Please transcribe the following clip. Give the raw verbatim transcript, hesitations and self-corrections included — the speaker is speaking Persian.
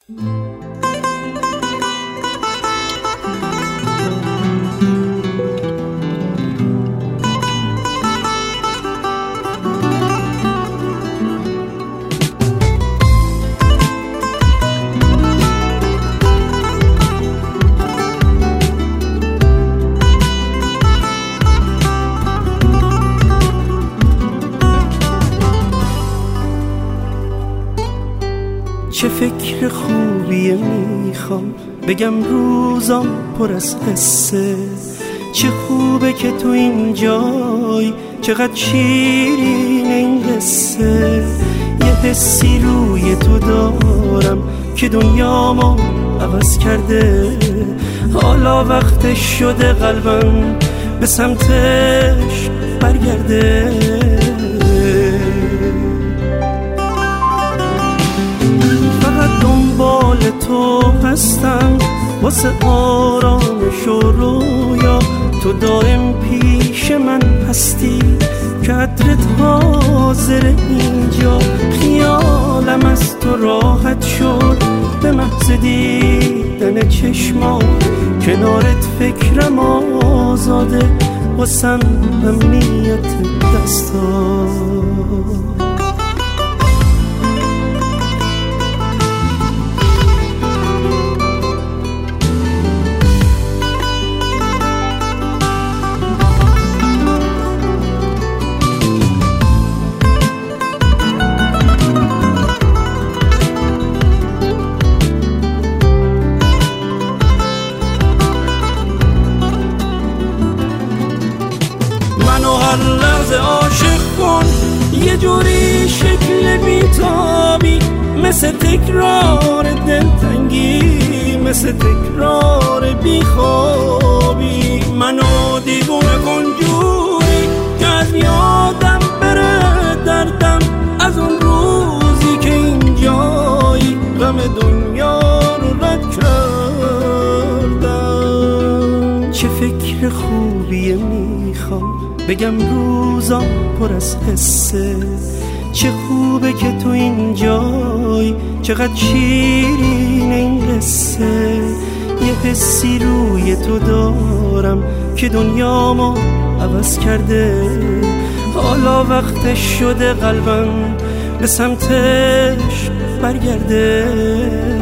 چه فکر خوبیه میخوام بگم روزام پر از قصه، چه خوبه که تو اینجای، چقدر شیرین این قصه. یه حسی روی تو دارم که دنیامو عوض کرده، حالا وقتش شده قلبم به سمتش برگرده. دنبال تو هستم واسه آرامش و رویا، تو دائم پیش من هستی که عطرت حاضر اینجا. خیالم از تو راحت شد به محض دیدن چشما، کنارت فکرم آزاده واسم امنیت دستا. هر لحظه عاشق کن یه جوری شکل بیتابی، مثل تکرار دلتنگی، مثل تکرار بیخوابی. منو دیوونه کن جوری که از یادم بره دردم، از اون روزی که اینجایی غم دنیا رو رد کردم. چه فکر خوبیه میخوام بگم روزام پر از حسه، چه خوبه که تو اینجای، چقدر شیرین این قصه. یه حسی روی تو دارم که دنیامو عوض کرده، حالا وقتش شده قلبم به سمتش برگرده.